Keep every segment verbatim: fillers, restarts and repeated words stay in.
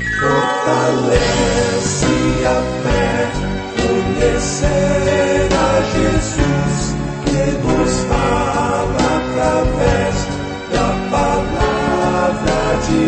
Fortalece a fé, conhecer a Jesus, que nos fala através da palavra de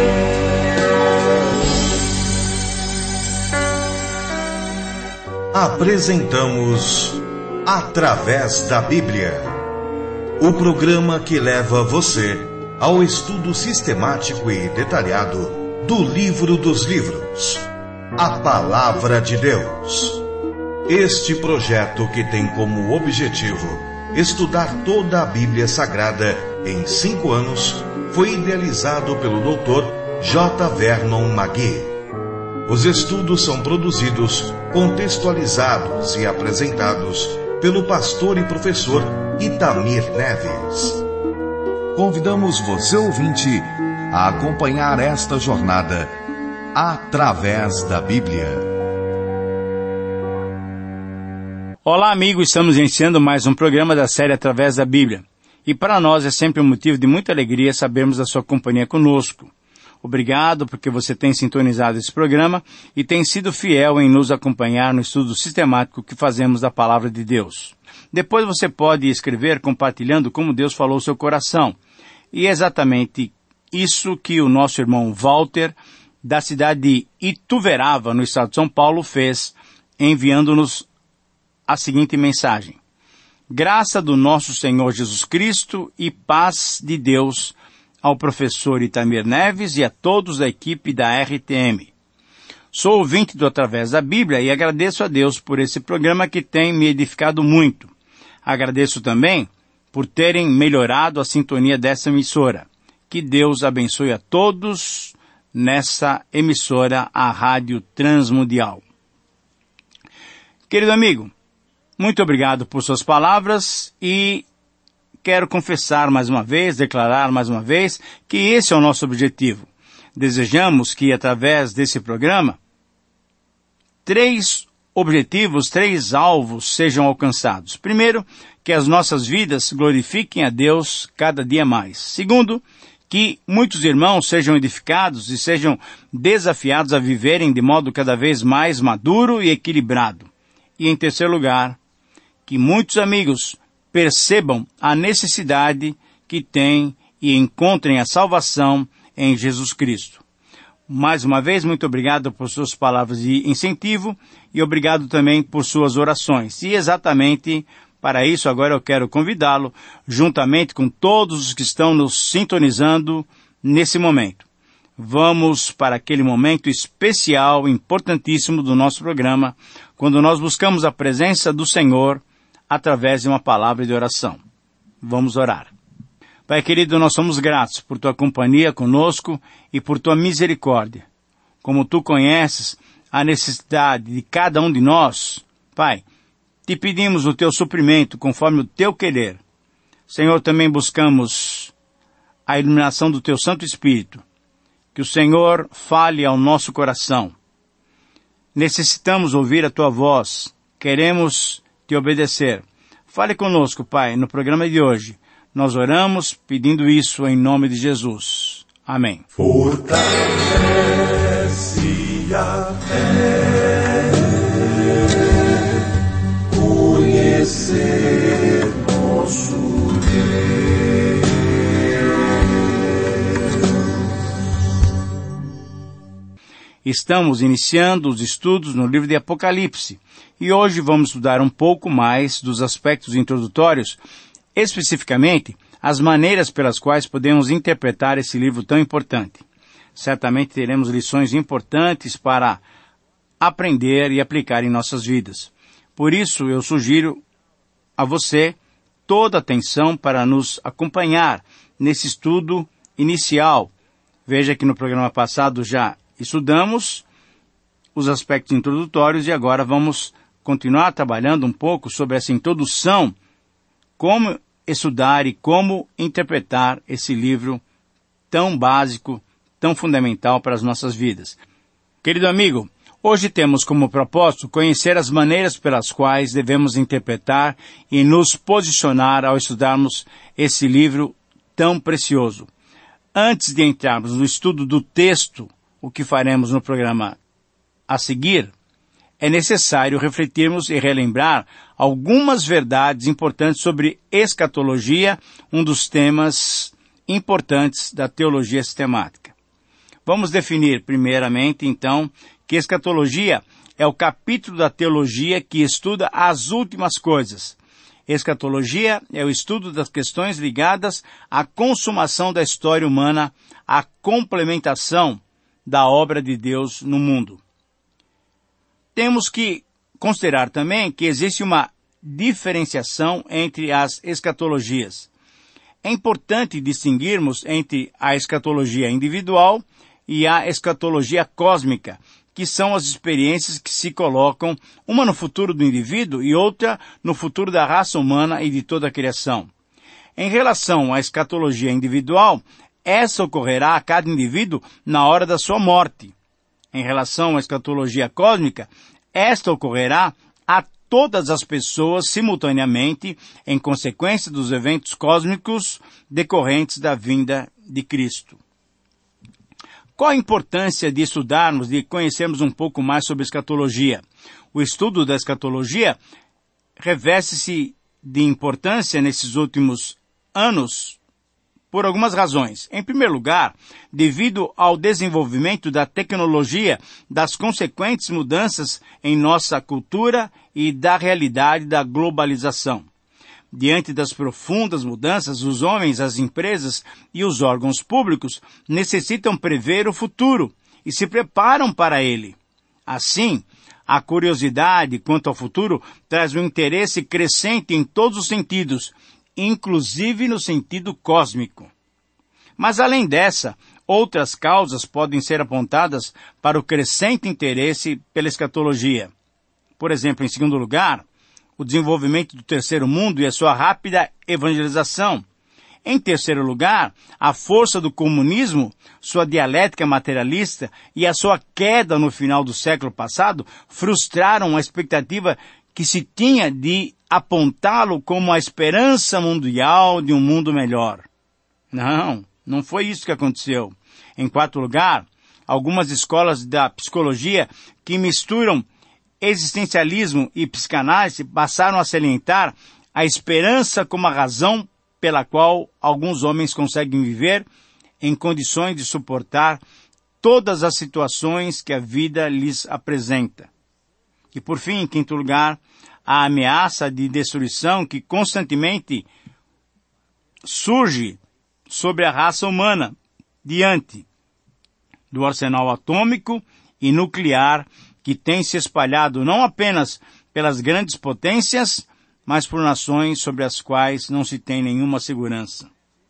Deus. Apresentamos Através da Bíblia, o programa que leva você ao estudo sistemático e detalhado do livro dos livros, a Palavra de Deus. Este projeto, que tem como objetivo estudar toda a Bíblia Sagrada em cinco anos, foi idealizado pelo doutor J. Vernon McGee. Os estudos são produzidos, contextualizados e apresentados pelo pastor e professor Itamir Neves. Convidamos você, ouvinte, a acompanhar esta jornada através da Bíblia. Olá, amigos, estamos iniciando mais um programa da série Através da Bíblia. E para nós é sempre um motivo de muita alegria sabermos da sua companhia conosco. Obrigado porque você tem sintonizado esse programa e tem sido fiel em nos acompanhar no estudo sistemático que fazemos da Palavra de Deus. Depois você pode escrever compartilhando como Deus falou ao seu coração. E é exatamente isso que o nosso irmão Walter, da cidade de Ituverava, no estado de São Paulo, fez, enviando-nos a seguinte mensagem: graça do nosso Senhor Jesus Cristo e paz de Deus ao professor Itamir Neves e a todos da equipe da R T M. Sou ouvinte do Através da Bíblia e agradeço a Deus por esse programa que tem me edificado muito. Agradeço também por terem melhorado a sintonia dessa emissora. Que Deus abençoe a todos nessa emissora, a Rádio Transmundial. Querido amigo, muito obrigado por suas palavras e quero confessar mais uma vez, declarar mais uma vez, que esse é o nosso objetivo. Desejamos que, através desse programa, três objetivos, três alvos sejam alcançados. Primeiro, que as nossas vidas glorifiquem a Deus cada dia mais. Segundo, que muitos irmãos sejam edificados e sejam desafiados a viverem de modo cada vez mais maduro e equilibrado. E, em terceiro lugar, que muitos amigos percebam a necessidade que têm e encontrem a salvação em Jesus Cristo. Mais uma vez, muito obrigado por suas palavras de incentivo e obrigado também por suas orações. E exatamente para isso, agora eu quero convidá-lo, juntamente com todos os que estão nos sintonizando nesse momento. Vamos para aquele momento especial, importantíssimo do nosso programa, quando nós buscamos a presença do Senhor através de uma palavra de oração. Vamos orar. Pai querido, nós somos gratos por tua companhia conosco e por tua misericórdia. Como tu conheces a necessidade de cada um de nós, Pai, te pedimos o teu suprimento conforme o teu querer. Senhor, também buscamos a iluminação do teu Santo Espírito. Que o Senhor fale ao nosso coração. Necessitamos ouvir a tua voz. Queremos te obedecer. Fale conosco, Pai, no programa de hoje. Nós oramos pedindo isso em nome de Jesus. Amém. Fortalece a fé, conhecer nosso Deus. Estamos iniciando os estudos no livro de Apocalipse e hoje vamos estudar um pouco mais dos aspectos introdutórios, especificamente as maneiras pelas quais podemos interpretar esse livro tão importante. Certamente teremos lições importantes para aprender e aplicar em nossas vidas. Por isso eu sugiro a você toda a atenção para nos acompanhar nesse estudo inicial. Veja que no programa passado já estudamos os aspectos introdutórios e agora vamos continuar trabalhando um pouco sobre essa introdução, como estudar e como interpretar esse livro tão básico, tão fundamental para as nossas vidas. Querido amigo, hoje temos como propósito conhecer as maneiras pelas quais devemos interpretar e nos posicionar ao estudarmos esse livro tão precioso. Antes de entrarmos no estudo do texto o que faremos no programa a seguir, é necessário refletirmos e relembrar algumas verdades importantes sobre escatologia, um dos temas importantes da teologia sistemática. Vamos definir primeiramente, então, que escatologia é o capítulo da teologia que estuda as últimas coisas. Escatologia é o estudo das questões ligadas à consumação da história humana, à complementação da obra de Deus no mundo. Temos que considerar também que existe uma diferenciação entre as escatologias. É importante distinguirmos entre a escatologia individual e a escatologia cósmica, que são as experiências que se colocam, uma no futuro do indivíduo e outra no futuro da raça humana e de toda a criação. Em relação à escatologia individual, essa ocorrerá a cada indivíduo na hora da sua morte. Em relação à escatologia cósmica, esta ocorrerá a todas as pessoas simultaneamente em consequência dos eventos cósmicos decorrentes da vinda de Cristo. Qual a importância de estudarmos, de conhecermos um pouco mais sobre escatologia? O estudo da escatologia reveste-se de importância nesses últimos anos por algumas razões. Em primeiro lugar, devido ao desenvolvimento da tecnologia, das consequentes mudanças em nossa cultura e da realidade da globalização. Diante das profundas mudanças, os homens, as empresas e os órgãos públicos necessitam prever o futuro e se preparam para ele. Assim, a curiosidade quanto ao futuro traz um interesse crescente em todos os sentidos, inclusive no sentido cósmico. Mas além dessa, outras causas podem ser apontadas para o crescente interesse pela escatologia. Por exemplo, em segundo lugar, o desenvolvimento do terceiro mundo e a sua rápida evangelização. Em terceiro lugar, a força do comunismo, sua dialética materialista e a sua queda no final do século passado frustraram a expectativa que se tinha de apontá-lo como a esperança mundial de um mundo melhor. Não, não foi isso que aconteceu. Em quarto lugar, algumas escolas da psicologia que misturam existencialismo e psicanálise passaram a salientar a esperança como a razão pela qual alguns homens conseguem viver em condições de suportar todas as situações que a vida lhes apresenta. E por fim, em quinto lugar, a ameaça de destruição que constantemente surge sobre a raça humana diante do arsenal atômico e nuclear que tem se espalhado não apenas pelas grandes potências, mas por nações sobre as quais não se tem nenhuma segurança.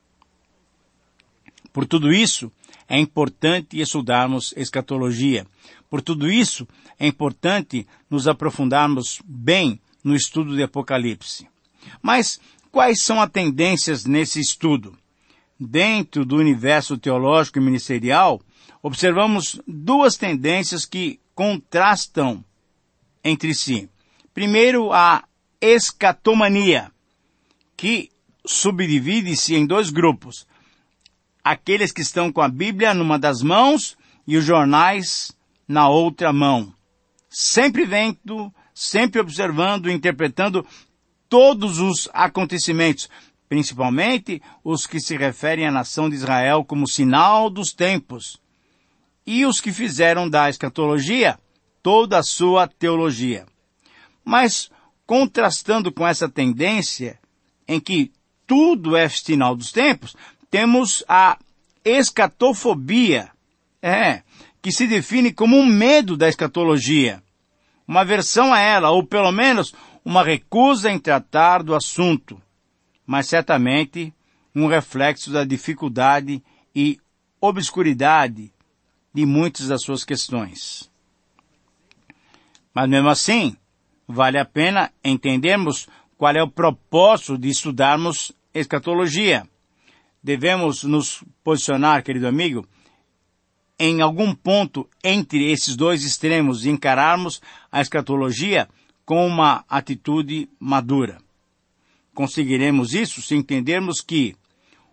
Por tudo isso, é importante estudarmos escatologia. Por tudo isso, é importante nos aprofundarmos bem no estudo de Apocalipse. Mas quais são as tendências nesse estudo? Dentro do universo teológico e ministerial, observamos duas tendências que contrastam entre si. Primeiro, a escatomania, que subdivide-se em dois grupos. Aqueles que estão com a Bíblia numa das mãos e os jornais na outra mão. Sempre vendo, sempre observando e interpretando todos os acontecimentos, principalmente os que se referem à nação de Israel como sinal dos tempos, e os que fizeram da escatologia toda a sua teologia. Mas, contrastando com essa tendência em que tudo é sinal dos tempos, temos a escatofobia, é, que se define como um medo da escatologia, uma aversão a ela, ou pelo menos uma recusa em tratar do assunto, mas certamente um reflexo da dificuldade e obscuridade de muitas das suas questões. Mas mesmo assim, vale a pena entendermos qual é o propósito de estudarmos escatologia. Devemos nos posicionar, querido amigo, em algum ponto entre esses dois extremos e encararmos a escatologia com uma atitude madura. Conseguiremos isso se entendermos que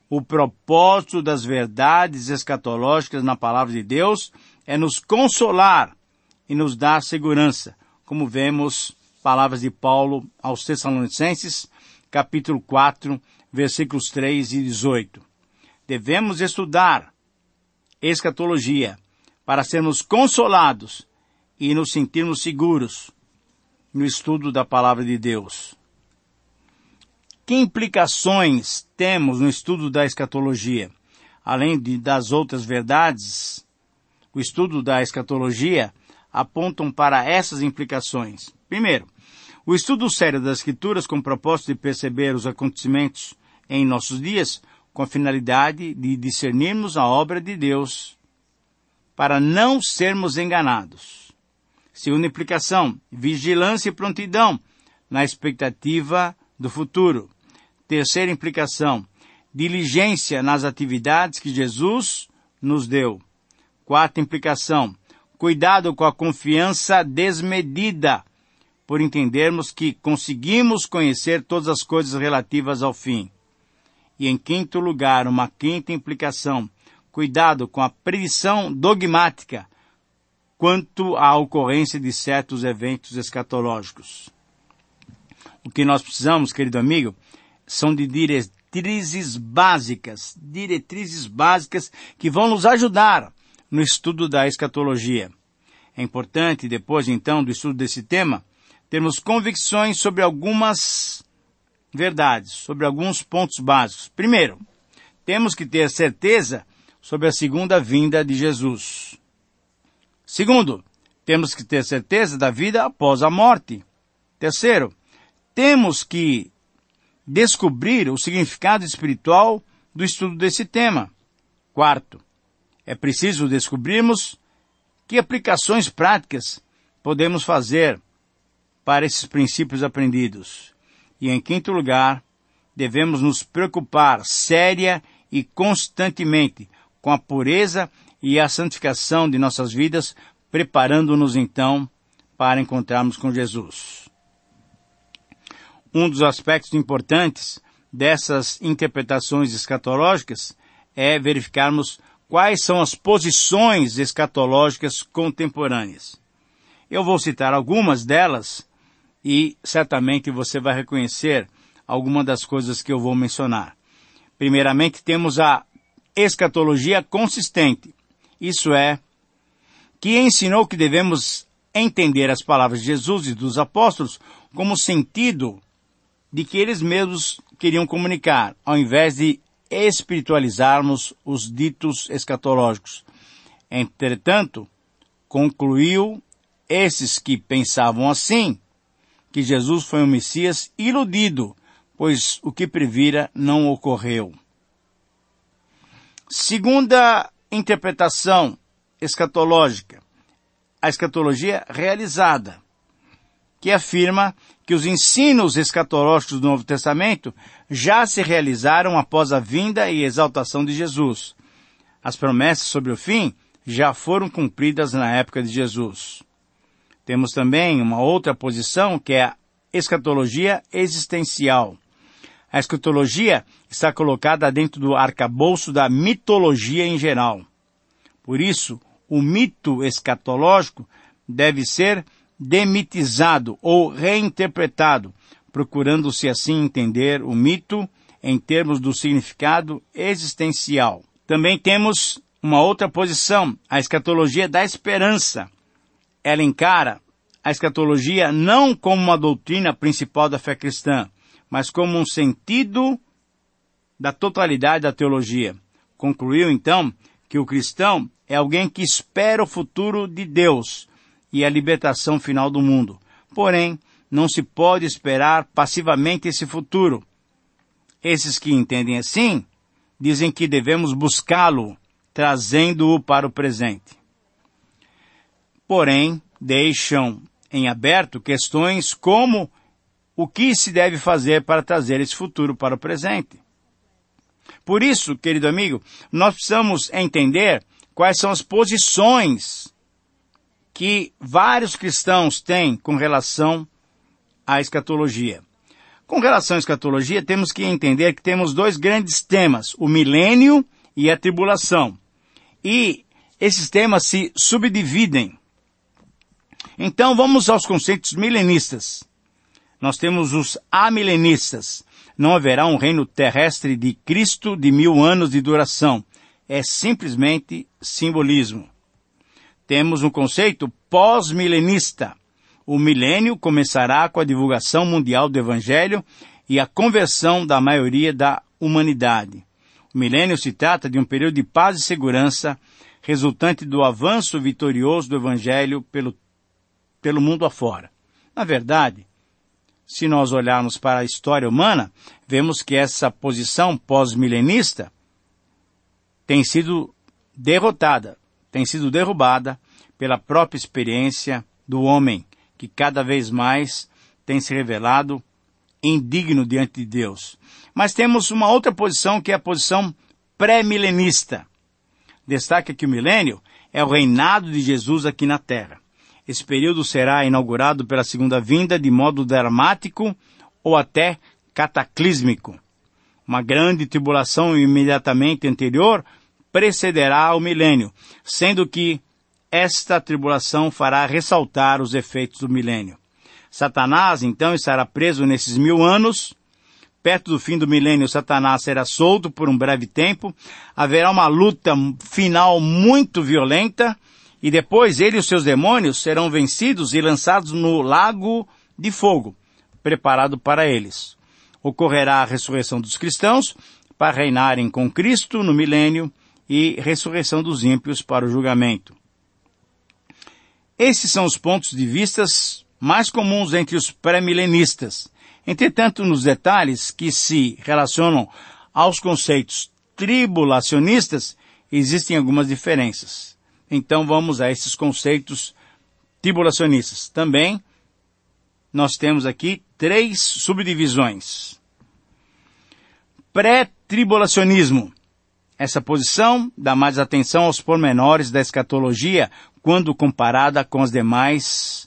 O propósito das verdades escatológicas na palavra de Deus é nos consolar e nos dar segurança, como vemos palavras de Paulo aos Tessalonicenses, capítulo quatro, versículos três e dezoito. Devemos estudar escatologia para sermos consolados e nos sentirmos seguros no estudo da palavra de Deus. Que implicações temos no estudo da escatologia? Além de, das outras verdades, o estudo da escatologia apontam para essas implicações. Primeiro, o estudo sério das Escrituras com o propósito de perceber os acontecimentos em nossos dias, com a finalidade de discernirmos a obra de Deus, para não sermos enganados. Segunda implicação, vigilância e prontidão na expectativa do futuro. Terceira implicação, diligência nas atividades que Jesus nos deu. Quarta implicação, cuidado com a confiança desmedida, por entendermos que conseguimos conhecer todas as coisas relativas ao fim. E em quinto lugar, uma quinta implicação, cuidado com a predição dogmática quanto à ocorrência de certos eventos escatológicos. O que nós precisamos, querido amigo, são de diretrizes básicas, diretrizes básicas que vão nos ajudar no estudo da escatologia. É importante, depois então do estudo desse tema, termos convicções sobre algumas verdades, sobre alguns pontos básicos. Primeiro, temos que ter certeza sobre a segunda vinda de Jesus. Segundo, temos que ter certeza da vida após a morte. Terceiro, temos que descobrir o significado espiritual do estudo desse tema. Quarto, é preciso descobrirmos que aplicações práticas podemos fazer para esses princípios aprendidos. E em quinto lugar, devemos nos preocupar séria e constantemente com a pureza e a santificação de nossas vidas, preparando-nos então para encontrarmos com Jesus. Um dos aspectos importantes dessas interpretações escatológicas é verificarmos quais são as posições escatológicas contemporâneas. Eu vou citar algumas delas e certamente você vai reconhecer alguma das coisas que eu vou mencionar. Primeiramente, temos a escatologia consistente. Isso é, que ensinou que devemos entender as palavras de Jesus e dos apóstolos como sentido de que eles mesmos queriam comunicar, ao invés de espiritualizarmos os ditos escatológicos. Entretanto, concluiu esses que pensavam assim, que Jesus foi um Messias iludido, pois o que previra não ocorreu. Segunda interpretação escatológica, a escatologia realizada, que afirma que os ensinos escatológicos do Novo Testamento já se realizaram após a vinda e exaltação de Jesus. As promessas sobre o fim já foram cumpridas na época de Jesus. Temos também uma outra posição, que é a escatologia existencial. A escatologia está colocada dentro do arcabouço da mitologia em geral. Por isso, o mito escatológico deve ser demitizado ou reinterpretado, procurando-se assim entender o mito em termos do significado existencial. Também temos uma outra posição, a escatologia da esperança. Ela encara a escatologia não como uma doutrina principal da fé cristã, mas como um sentido da totalidade da teologia. Concluiu, então, que o cristão é alguém que espera o futuro de Deus e a libertação final do mundo. Porém, não se pode esperar passivamente esse futuro. Esses que entendem assim, dizem que devemos buscá-lo, trazendo-o para o presente. Porém, deixam em aberto questões como o que se deve fazer para trazer esse futuro para o presente. Por isso, querido amigo, nós precisamos entender quais são as posições que vários cristãos têm com relação à escatologia. Com relação à escatologia, temos que entender que temos dois grandes temas, o milênio e a tribulação. E esses temas se subdividem. Então, vamos aos conceitos milenistas. Nós temos os amilenistas. Não haverá um reino terrestre de Cristo de mil anos de duração. É simplesmente simbolismo. Temos um conceito pós-milenista. O milênio começará com a divulgação mundial do Evangelho e a conversão da maioria da humanidade. O milênio se trata de um período de paz e segurança resultante do avanço vitorioso do Evangelho pelo, pelo mundo afora. Na verdade, se nós olharmos para a história humana, vemos que essa posição pós-milenista tem sido derrotada, tem sido derrubada pela própria experiência do homem, que cada vez mais tem se revelado indigno diante de Deus. Mas temos uma outra posição, que é a posição pré-milenista. Destaca que o milênio é o reinado de Jesus aqui na Terra. Esse período será inaugurado pela segunda vinda de modo dramático ou até cataclísmico. Uma grande tribulação imediatamente anterior precederá ao milênio, sendo que esta tribulação fará ressaltar os efeitos do milênio. Satanás, então, estará preso nesses mil anos. Perto do fim do milênio, Satanás será solto por um breve tempo. Haverá uma luta final muito violenta. E depois ele e os seus demônios serão vencidos e lançados no lago de fogo, preparado para eles. Ocorrerá a ressurreição dos cristãos para reinarem com Cristo no milênio e ressurreição dos ímpios para o julgamento. Esses são os pontos de vista mais comuns entre os pré-milenistas. Entretanto, nos detalhes que se relacionam aos conceitos tribulacionistas, existem algumas diferenças. Então vamos a esses conceitos tribulacionistas. Também nós temos aqui três subdivisões. Pré-tribulacionismo. Essa posição dá mais atenção aos pormenores da escatologia quando comparada com as demais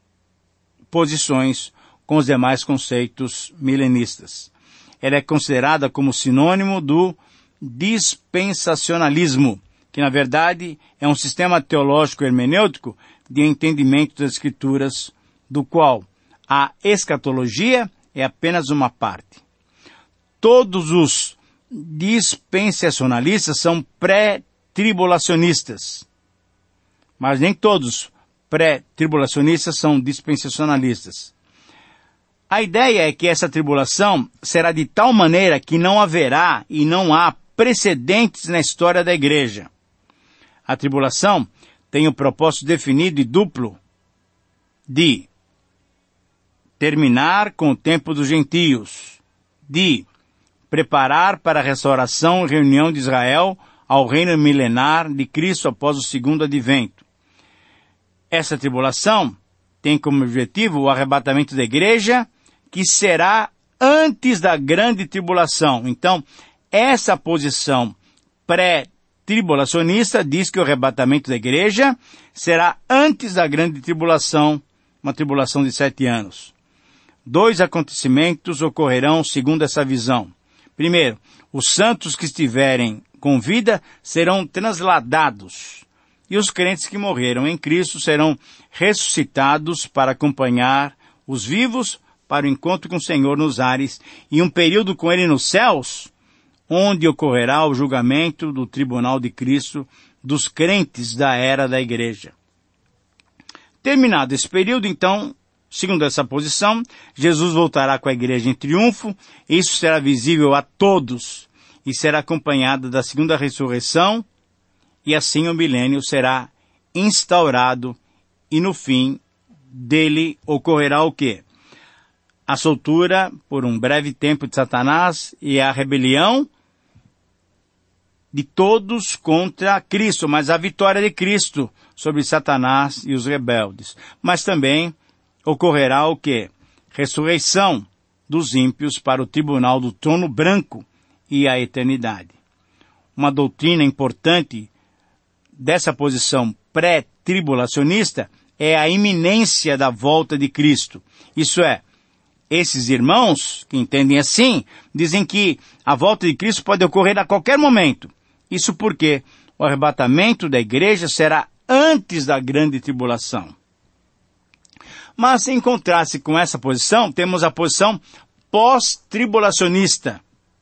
posições, com os demais conceitos milenistas. Ela é considerada como sinônimo do dispensacionalismo, que na verdade é um sistema teológico hermenêutico de entendimento das Escrituras, do qual a escatologia é apenas uma parte. Todos os dispensacionalistas são pré-tribulacionistas, mas nem todos pré-tribulacionistas são dispensacionalistas. A ideia é que essa tribulação será de tal maneira que não haverá e não há precedentes na história da igreja. A tribulação tem o propósito definido e duplo de terminar com o tempo dos gentios, de preparar para a restauração e reunião de Israel ao reino milenar de Cristo após o segundo advento. Essa tribulação tem como objetivo o arrebatamento da igreja, que será antes da grande tribulação. Então, essa posição pré-tribulacionista diz que o arrebatamento da igreja será antes da grande tribulação, uma tribulação de sete anos. Dois acontecimentos ocorrerão segundo essa visão. Primeiro, os santos que estiverem com vida serão transladados, e os crentes que morreram em Cristo serão ressuscitados para acompanhar os vivos para o encontro com o Senhor nos ares, e um período com Ele nos céus, onde ocorrerá o julgamento do tribunal de Cristo dos crentes da era da igreja. Terminado esse período, então, segundo essa posição, Jesus voltará com a igreja em triunfo. Isso será visível a todos e será acompanhado da segunda ressurreição, e assim o milênio será instaurado, e no fim dele ocorrerá o quê? A soltura por um breve tempo de Satanás e a rebelião de todos contra Cristo, mas a vitória de Cristo sobre Satanás e os rebeldes. Mas também ocorrerá o quê? Ressurreição dos ímpios para o tribunal do trono branco e a eternidade. Uma doutrina importante dessa posição pré-tribulacionista é a iminência da volta de Cristo. Isso é, Esses irmãos, que entendem assim, dizem que a volta de Cristo pode ocorrer a qualquer momento. Isso porque o arrebatamento da igreja será antes da grande tribulação. Mas, em contraste com essa posição, temos a posição pós-tribulacionista,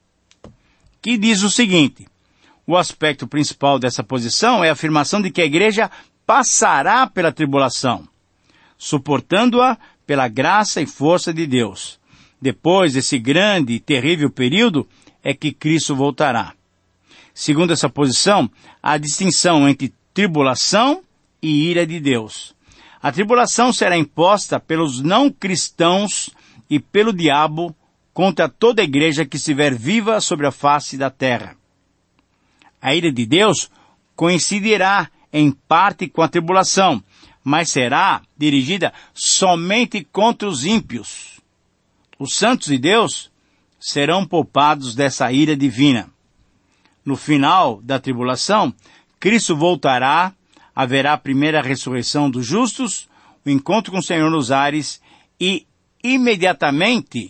que diz o seguinte: o aspecto principal dessa posição é a afirmação de que a igreja passará pela tribulação, suportando-a pela graça e força de Deus. Depois desse grande e terrível período é que Cristo voltará. Segundo essa posição, há distinção entre tribulação e ira de Deus. A tribulação será imposta pelos não cristãos e pelo diabo contra toda a igreja que estiver viva sobre a face da terra. A ira de Deus coincidirá em parte com a tribulação, mas será dirigida somente contra os ímpios. Os santos de Deus serão poupados dessa ira divina. No final da tribulação, Cristo voltará, haverá a primeira ressurreição dos justos, o encontro com o Senhor nos ares e, imediatamente,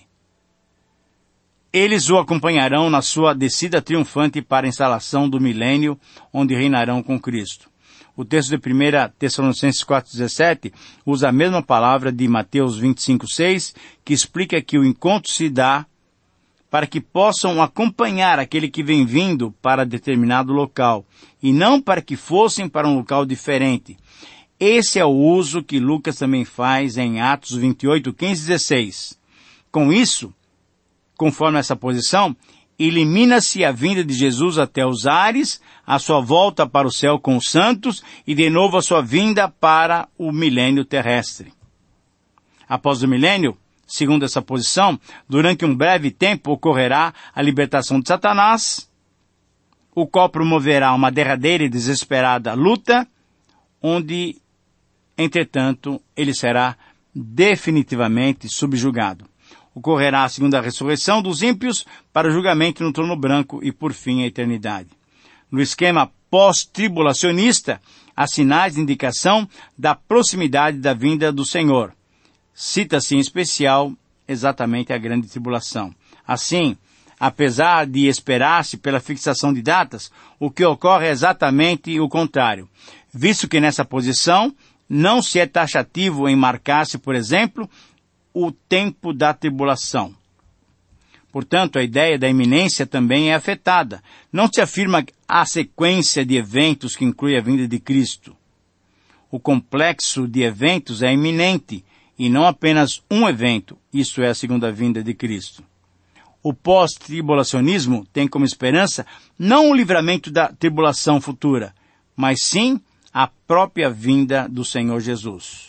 eles o acompanharão na sua descida triunfante para a instalação do milênio, onde reinarão com Cristo. O texto de primeira Tessalonicenses quatro, dezessete usa a mesma palavra de Mateus vinte e cinco, seis, que explica que o encontro se dá para que possam acompanhar aquele que vem vindo para determinado local, e não para que fossem para um local diferente. Esse é o uso que Lucas também faz em Atos vinte e oito, quinze e dezesseis. Com isso, conforme essa posição, elimina-se a vinda de Jesus até os ares, a sua volta para o céu com os santos e de novo a sua vinda para o milênio terrestre. Após o milênio, segundo essa posição, durante um breve tempo ocorrerá a libertação de Satanás, o qual promoverá uma derradeira e desesperada luta, onde, entretanto, ele será definitivamente subjugado. Ocorrerá a segunda ressurreição dos ímpios para o julgamento no trono branco e, por fim, a eternidade. No esquema pós-tribulacionista, há sinais de indicação da proximidade da vinda do Senhor. Cita-se em especial exatamente a grande tribulação. Assim, apesar de esperar-se pela fixação de datas, o que ocorre é exatamente o contrário, visto que nessa posição não se é taxativo em marcar-se, por exemplo, o tempo da tribulação. Portanto, a ideia da iminência também é afetada. Não se afirma a sequência de eventos que inclui a vinda de Cristo. O complexo de eventos é iminente, e não apenas um evento, isto é, a segunda vinda de Cristo. O pós-tribulacionismo tem como esperança não o livramento da tribulação futura, mas sim a própria vinda do Senhor Jesus.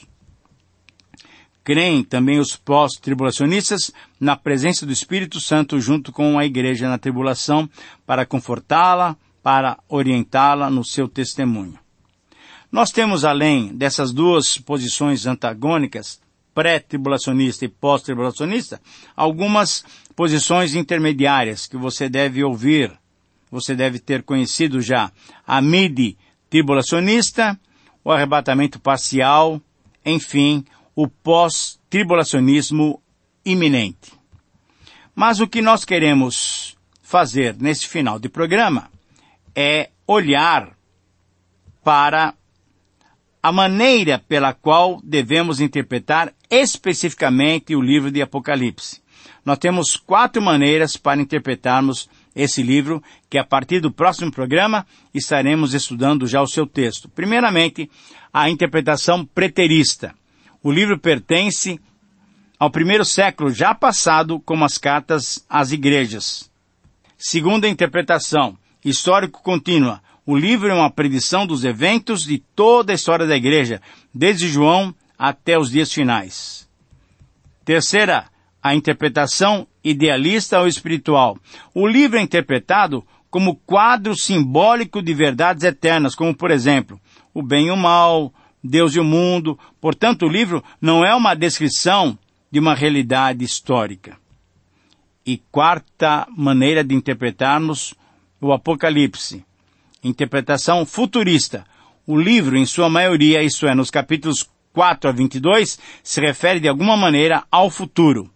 Creem também os pós-tribulacionistas na presença do Espírito Santo junto com a igreja na tribulação para confortá-la, para orientá-la no seu testemunho. Nós temos, além dessas duas posições antagônicas, pré-tribulacionista e pós-tribulacionista, algumas posições intermediárias que você deve ouvir, você deve ter conhecido já. A midi-tribulacionista, o arrebatamento parcial, enfim, o pós-tribulacionismo iminente. Mas o que nós queremos fazer nesse final de programa é olhar para a maneira pela qual devemos interpretar especificamente o livro de Apocalipse. Nós temos quatro maneiras para interpretarmos esse livro, que a partir do próximo programa estaremos estudando já o seu texto. Primeiramente, a interpretação preterista. O livro pertence ao primeiro século já passado, como as cartas às igrejas. Segunda interpretação, histórico-contínua. O livro é uma predição dos eventos de toda a história da igreja, desde João até os dias finais. Terceira, a interpretação idealista ou espiritual. O livro é interpretado como quadro simbólico de verdades eternas, como, por exemplo, o bem e o mal, Deus e o mundo. Portanto, o livro não é uma descrição de uma realidade histórica. E quarta maneira de interpretarmos o Apocalipse. Interpretação futurista. O livro, em sua maioria, isto é, nos capítulos quatro a vinte e dois, se refere de alguma maneira ao futuro.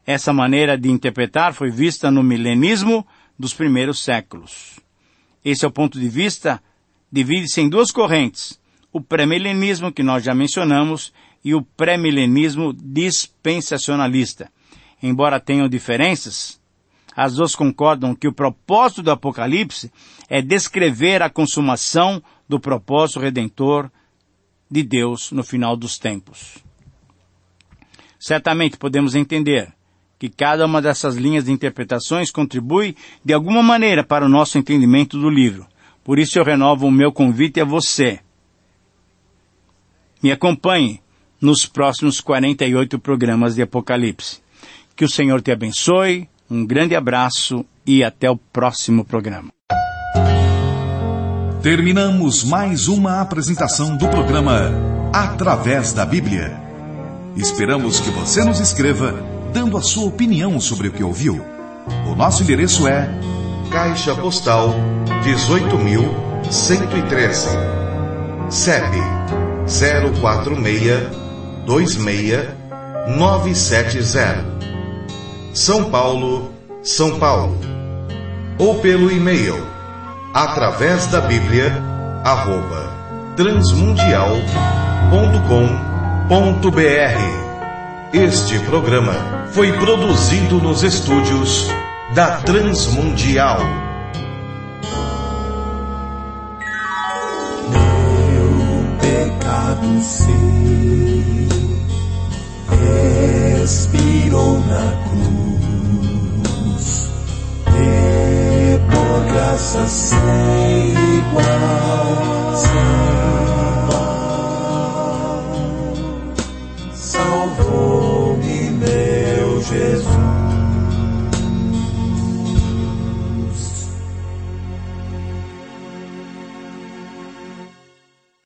Essa maneira de interpretar foi vista no milenismo dos primeiros séculos. Esse é o ponto de vista, divide-se em duas correntes, o pré-milenismo, que nós já mencionamos, e o pré-milenismo dispensacionalista. Embora tenham diferenças, as duas concordam que o propósito do Apocalipse é descrever a consumação do propósito redentor de Deus no final dos tempos. Certamente podemos entender que cada uma dessas linhas de interpretações contribui de alguma maneira para o nosso entendimento do livro. Por isso eu renovo o meu convite a você. Me acompanhe nos próximos quarenta e oito programas de Apocalipse. Que o Senhor te abençoe, um grande abraço e até o próximo programa. Terminamos mais uma apresentação do programa Através da Bíblia. Esperamos que você nos escreva, dando a sua opinião sobre o que ouviu. O nosso endereço é Caixa Postal dezoito mil cento e treze, C E P zero quatro seis dois seis nove sete zero, São Paulo, São Paulo. Ou pelo e-mail através da Bíblia arroba transmundial ponto com ponto br. Este programa foi produzido nos estúdios da Transmundial. Meu pecado sei, expirou na cruz, e por graça sem igual.